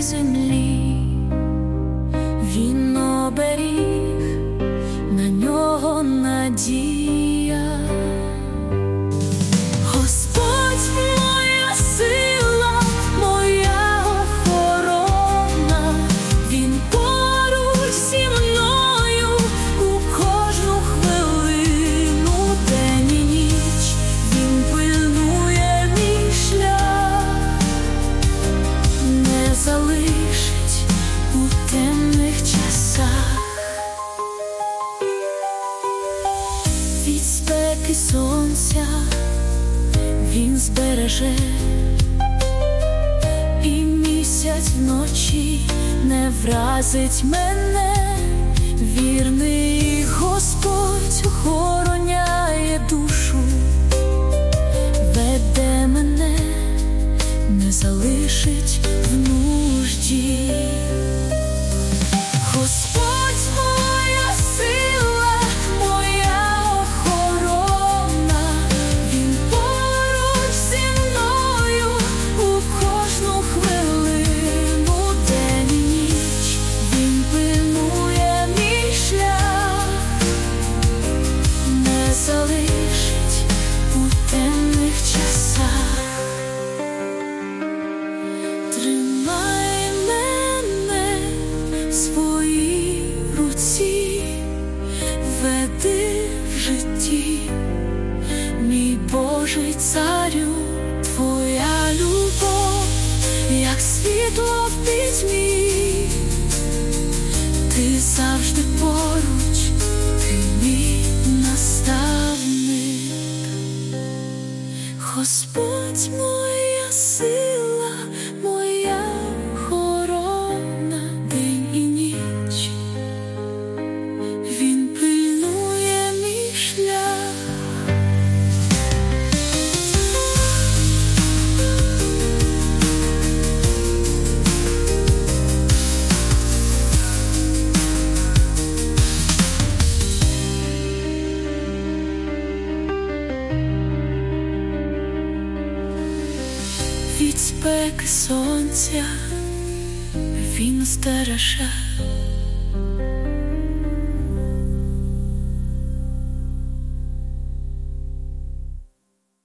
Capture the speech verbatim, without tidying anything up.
землі, він оберіг, на нього надія. Господь моя сила, моя охорона, він поруч зі мною у кожну хвилину, день і ніч, він пильнує мій шлях, не залишить у темних часах. Від спеки сонця він збереже, і місяць вночі не вразить мене. Вірний Господь охороняє душу, веде мене, не залишить в нужді. Господь моя сила, моя охорона, він поруч зі мною у кожну хвилину, день і ніч, він пильнує мій шлях, не залишить у темних часах. Тримай мене в своїй руці, веди в житті, мій Божий царю, твоя любов, як світло в пітьмі, ти завжди поруч, ти мій наставник. Господь моя сила, моя охорона, день і ніч, він пильнує мій шлях. Від спеки сонця він стереже,